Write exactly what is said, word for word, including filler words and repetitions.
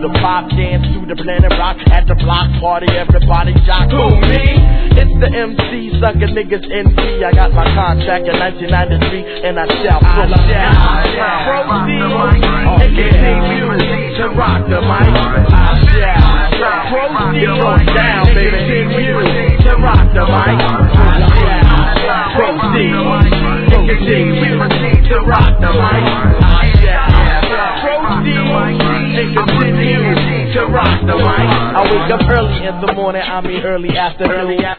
the pop, dance to the Planet Rock. At the block party, everybody jock. Who, me? It's the M C, sucker niggas envy. I got my contract in nineteen ninety-three, and I shall proceed and continue to rock the mic. I shall proceed on down, baby. Continue to rock the mic. I shall proceed and continue to rock the mic. I shall proceed and continue to rock the mic. I wake up early in the morning, I mean early afternoon.